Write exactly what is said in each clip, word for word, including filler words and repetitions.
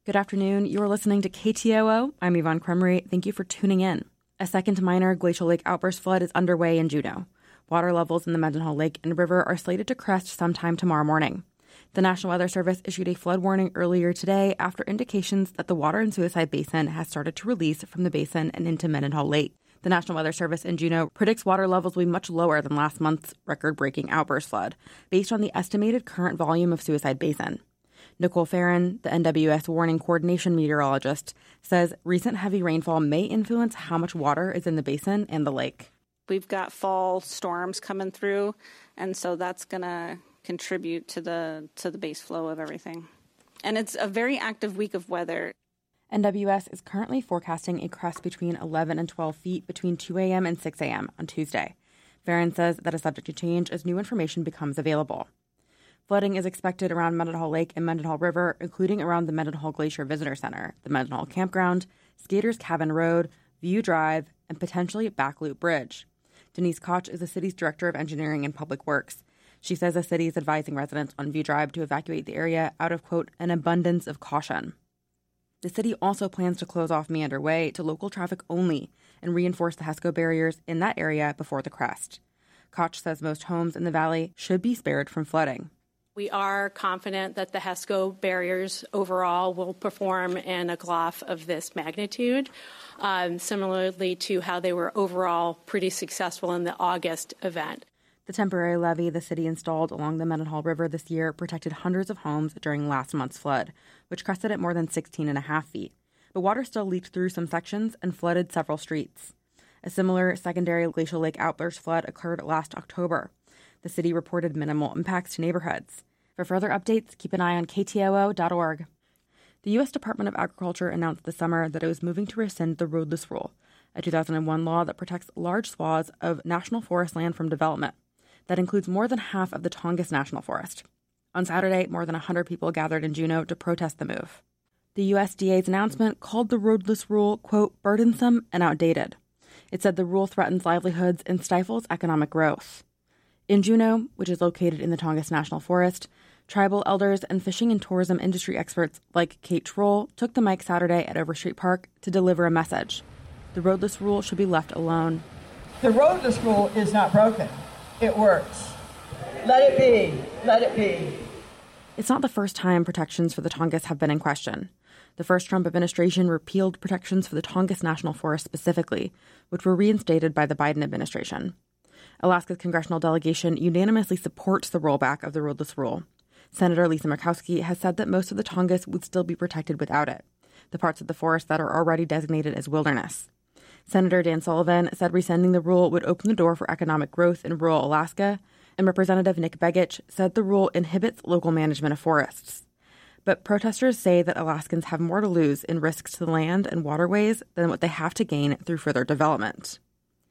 Good afternoon. You are listening to K T O O. I'm Yvonne Cremery. Thank you for tuning in. A second minor glacial lake outburst flood is underway in Juneau. Water levels in the Mendenhall Lake and River are slated to crest sometime tomorrow morning. The National Weather Service issued a flood warning earlier today after indications that the water in Suicide Basin has started to release from the basin and into Mendenhall Lake. The National Weather Service in Juneau predicts water levels will be much lower than last month's record-breaking outburst flood, based on the estimated current volume of Suicide Basin. Nicole Farron, the N W S Warning Coordination Meteorologist, says recent heavy rainfall may influence how much water is in the basin and the lake. We've got fall storms coming through, and so that's going to contribute to the to the base flow of everything. And it's a very active week of weather. N W S is currently forecasting a crest between eleven and twelve feet between two a.m. and six a.m. on Tuesday. Farron says that is subject to change as new information becomes available. Flooding is expected around Mendenhall Lake and Mendenhall River, including around the Mendenhall Glacier Visitor Center, the Mendenhall Campground, Skaters Cabin Road, View Drive, and potentially Back Loop Bridge. Denise Koch is the city's Director of Engineering and Public Works. She says the city is advising residents on View Drive to evacuate the area out of, quote, an abundance of caution. The city also plans to close off Meander Way to local traffic only and reinforce the HESCO barriers in that area before the crest. Koch says most homes in the valley should be spared from flooding. We are confident that the HESCO barriers overall will perform in a G L O F of this magnitude, um, similarly to how they were overall pretty successful in the August event. The temporary levee the city installed along the Mendenhall River this year protected hundreds of homes during last month's flood, which crested at more than sixteen and a half feet. But water still leaked through some sections and flooded several streets. A similar secondary glacial lake outburst flood occurred last October. The city reported minimal impacts to neighborhoods. For further updates, keep an eye on K T O O dot org. The U S Department of Agriculture announced this summer that it was moving to rescind the roadless rule, a two thousand one law that protects large swaths of national forest land from development. That includes more than half of the Tongass National Forest. On Saturday, more than one hundred people gathered in Juneau to protest the move. The U S D A's announcement called the roadless rule, quote, burdensome and outdated. It said the rule threatens livelihoods and stifles economic growth. In Juneau, which is located in the Tongass National Forest, tribal elders and fishing and tourism industry experts like Kate Troll took the mic Saturday at Overstreet Park to deliver a message. The roadless rule should be left alone. The roadless rule is not broken. It works. Let it be. Let it be. It's not the first time protections for the Tongass have been in question. The first Trump administration repealed protections for the Tongass National Forest specifically, which were reinstated by the Biden administration. Alaska's congressional delegation unanimously supports the rollback of the roadless rule. Senator Lisa Murkowski has said that most of the Tongass would still be protected without it, the parts of the forest that are already designated as wilderness. Senator Dan Sullivan said rescinding the rule would open the door for economic growth in rural Alaska, and Representative Nick Begich said the rule inhibits local management of forests. But protesters say that Alaskans have more to lose in risks to the land and waterways than what they have to gain through further development.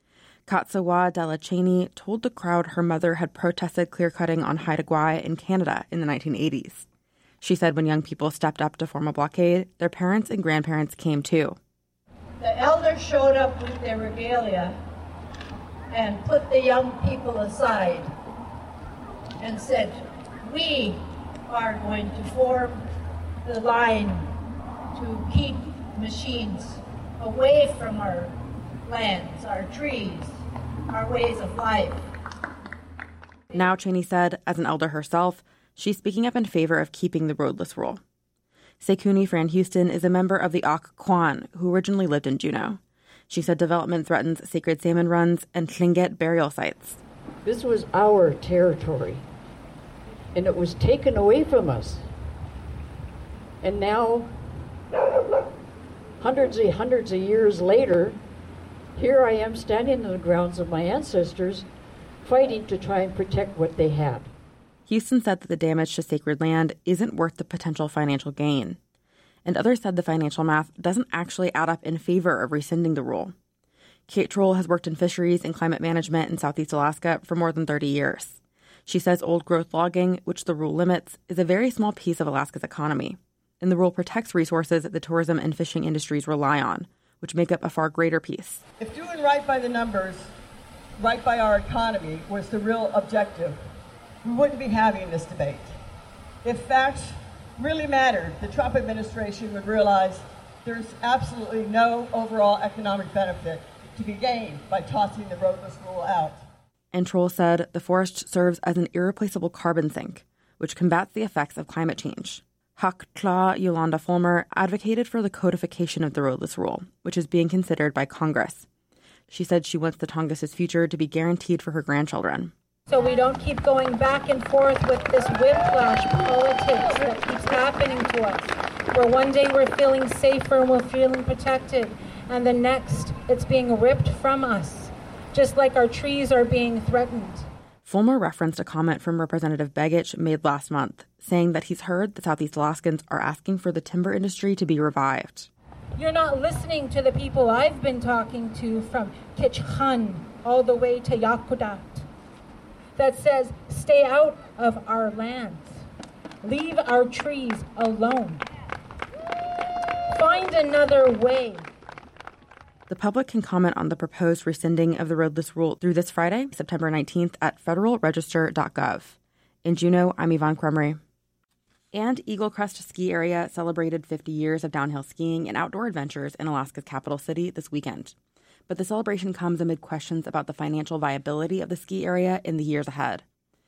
Katsawa Della Cheney told the crowd her mother had protested clear-cutting on Haida Gwaii in Canada in the nineteen eighties. She said when young people stepped up to form a blockade, their parents and grandparents came too. The elders showed up with their regalia and put the young people aside and said, we are going to form the line to keep machines away from our lands, our trees, our ways of life. Now, Cheney said, as an elder herself, she's speaking up in favor of keeping the roadless rule. Sekuni Fran Houston is a member of the Ak Kwan, who originally lived in Juneau. She said development threatens sacred salmon runs and Tlingit burial sites. This was our territory, and it was taken away from us. And now, hundreds and hundreds of years later, here I am standing on the grounds of my ancestors, fighting to try and protect what they had. Houston said that the damage to sacred land isn't worth the potential financial gain. And others said the financial math doesn't actually add up in favor of rescinding the rule. Kate Troll has worked in fisheries and climate management in Southeast Alaska for more than thirty years. She says old-growth logging, which the rule limits, is a very small piece of Alaska's economy. And the rule protects resources that the tourism and fishing industries rely on, which make up a far greater piece. If doing right by the numbers, right by our economy, was the real objective, we wouldn't be having this debate. If facts really mattered, the Trump administration would realize there's absolutely no overall economic benefit to be gained by tossing the roadless rule out. And Troll said the forest serves as an irreplaceable carbon sink, which combats the effects of climate change. Hak Tla Yolanda Fulmer advocated for the codification of the roadless rule, which is being considered by Congress. She said she wants the Tongass' future to be guaranteed for her grandchildren. So we don't keep going back and forth with this whiplash politics that keeps happening to us, where one day we're feeling safer and we're feeling protected, and the next it's being ripped from us, just like our trees are being threatened. Fulmer referenced a comment from Representative Begich made last month, saying that he's heard the Southeast Alaskans are asking for the timber industry to be revived. You're not listening to the people I've been talking to from Kitchhan all the way to Yakutat that says, stay out of our lands. Leave our trees alone. Find another way. The public can comment on the proposed rescinding of the roadless rule through this Friday, September nineteenth, at federal register dot gov. In Juneau, I'm Yvonne Crumry. And Eagle Crest Ski Area celebrated fifty years of downhill skiing and outdoor adventures in Alaska's capital city this weekend. But the celebration comes amid questions about the financial viability of the ski area in the years ahead.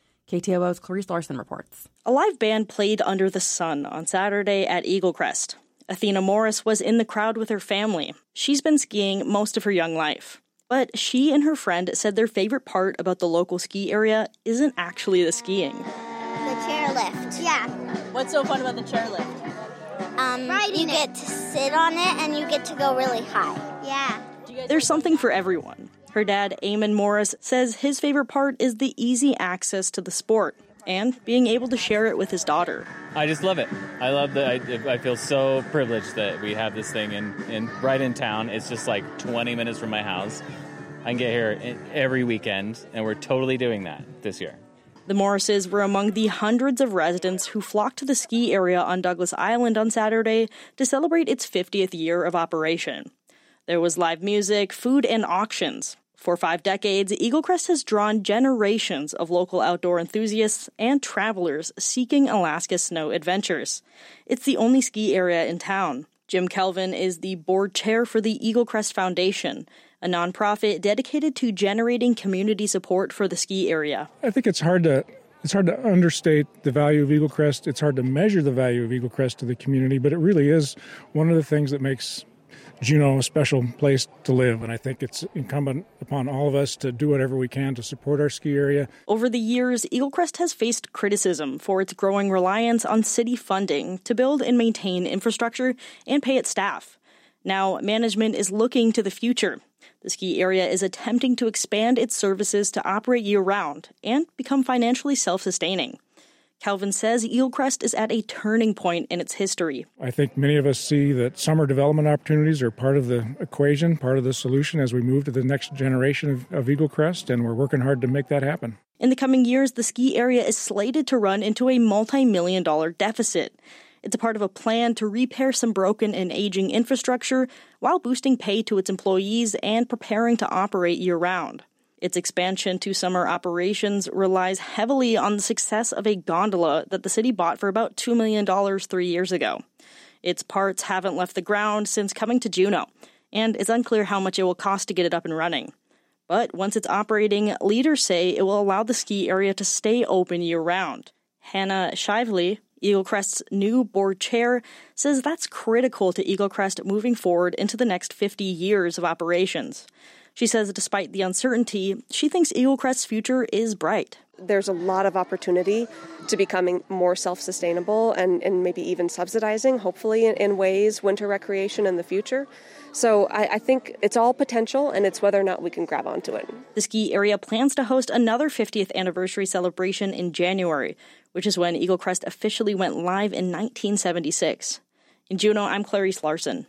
K T O O's Clarice Larson reports. A live band played under the sun on Saturday at Eagle Crest. Athena Morris was in the crowd with her family. She's been skiing most of her young life. But she and her friend said their favorite part about the local ski area isn't actually the skiing. The chairlift. Yeah. What's so fun about the chairlift? Um, Riding you it. get to sit on it and you get to go really high. Yeah. There's something for everyone. Her dad, Eamon Morris, says his favorite part is the easy access to the sport and being able to share it with his daughter. I just love it. I love that. I, I feel so privileged that we have this thing in, in right in town. It's just like twenty minutes from my house. I can get here every weekend, and we're totally doing that this year. The Morrises were among the hundreds of residents who flocked to the ski area on Douglas Island on Saturday to celebrate its fiftieth year of operation. There was live music, food, and auctions. For five decades, Eagle Crest has drawn generations of local outdoor enthusiasts and travelers seeking Alaska's snow adventures. It's the only ski area in town. Jim Kelvin is the board chair for the Eagle Crest Foundation, a nonprofit dedicated to generating community support for the ski area. I think it's hard to it's hard to understate the value of Eagle Crest. It's hard to measure the value of Eagle Crest to the community, but it really is one of the things that makes Juneau a special place to live, and I think it's incumbent upon all of us to do whatever we can to support our ski area. Over the years, Eagle Crest has faced criticism for its growing reliance on city funding to build and maintain infrastructure and pay its staff. Now, management is looking to the future. The ski area is attempting to expand its services to operate year-round and become financially self-sustaining. Calvin says Eagle Crest is at a turning point in its history. I think many of us see that summer development opportunities are part of the equation, part of the solution as we move to the next generation of, of Eagle Crest, and we're working hard to make that happen. In the coming years, the ski area is slated to run into a multi-million dollar deficit. It's a part of a plan to repair some broken and aging infrastructure while boosting pay to its employees and preparing to operate year-round. Its expansion to summer operations relies heavily on the success of a gondola that the city bought for about two million dollars three years ago. Its parts haven't left the ground since coming to Juneau, and it's unclear how much it will cost to get it up and running. But once it's operating, leaders say it will allow the ski area to stay open year-round. Hannah Shively, Eagle Crest's new board chair, says that's critical to Eagle Crest moving forward into the next fifty years of operations. She says despite the uncertainty, she thinks Eagle Crest's future is bright. There's a lot of opportunity to becoming more self-sustainable and, and maybe even subsidizing, hopefully, in, in ways, winter recreation in the future. So I, I think it's all potential, and it's whether or not we can grab onto it. The ski area plans to host another fiftieth anniversary celebration in January, which is when Eagle Crest officially went live in nineteen seventy-six. In Juneau, I'm Clarice Larson.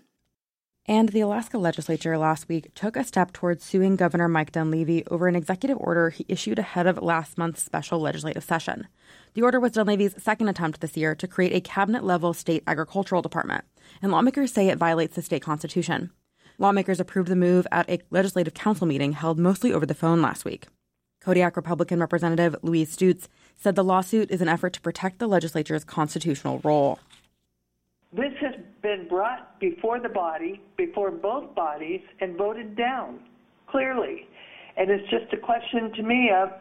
And the Alaska legislature last week took a step towards suing Governor Mike Dunleavy over an executive order he issued ahead of last month's special legislative session. The order was Dunleavy's second attempt this year to create a cabinet-level state agricultural department, and lawmakers say it violates the state constitution. Lawmakers approved the move at a legislative council meeting held mostly over the phone last week. Kodiak Republican Representative Louise Stutes said the lawsuit is an effort to protect the legislature's constitutional role. This has been brought before the body, before both bodies, and voted down, clearly. And it's just a question to me of,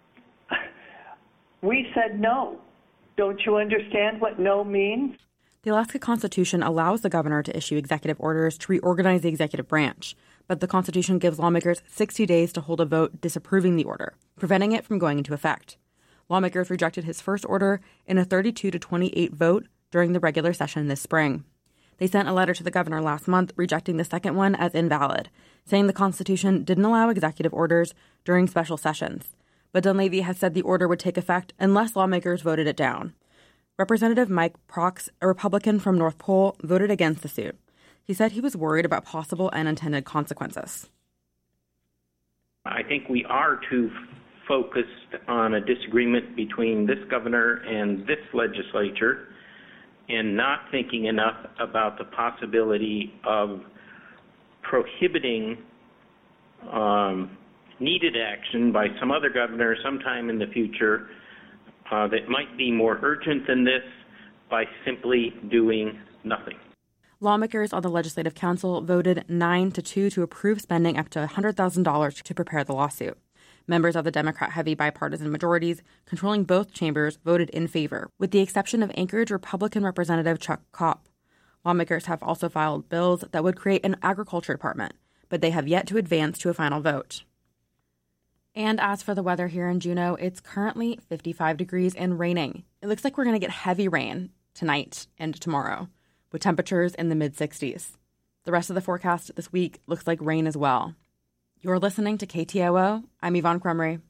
we said no. Don't you understand what no means? The Alaska Constitution allows the governor to issue executive orders to reorganize the executive branch, but the Constitution gives lawmakers sixty days to hold a vote disapproving the order, preventing it from going into effect. Lawmakers rejected his first order in a thirty-two to twenty-eight vote during the regular session this spring. They sent a letter to the governor last month rejecting the second one as invalid, saying the Constitution didn't allow executive orders during special sessions. But Dunleavy has said the order would take effect unless lawmakers voted it down. Representative Mike Prox, a Republican from North Pole, voted against the suit. He said he was worried about possible unintended consequences. I think we are too focused on a disagreement between this governor and this legislature and not thinking enough about the possibility of prohibiting um, needed action by some other governor sometime in the future uh, that might be more urgent than this by simply doing nothing. Lawmakers on the Legislative Council voted nine to two to approve spending up to one hundred thousand dollars to prepare the lawsuit. Members of the Democrat-heavy bipartisan majorities controlling both chambers voted in favor, with the exception of Anchorage Republican Representative Chuck Kopp. Lawmakers have also filed bills that would create an agriculture department, but they have yet to advance to a final vote. And as for the weather here in Juneau, it's currently fifty-five degrees and raining. It looks like we're going to get heavy rain tonight and tomorrow, with temperatures in the mid-sixties. The rest of the forecast this week looks like rain as well. You're listening to K T O O. I'm Yvonne Crumry.